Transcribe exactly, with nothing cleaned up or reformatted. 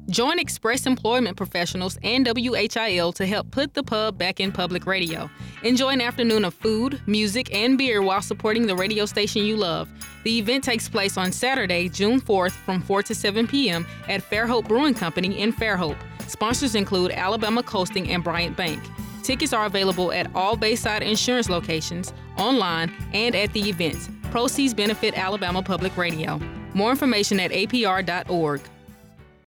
Join Express Employment Professionals and W H I L to help put the pub back in public radio. Enjoy an afternoon of food, music, and beer while supporting the radio station you love. The event takes place on Saturday, June fourth from four to seven p.m. at Fairhope Brewing Company in Fairhope. Sponsors include Alabama Coasting and Bryant Bank. Tickets are available at all Bayside Insurance locations, online, and at the events. Proceeds benefit Alabama Public Radio. More information at A P R dot org.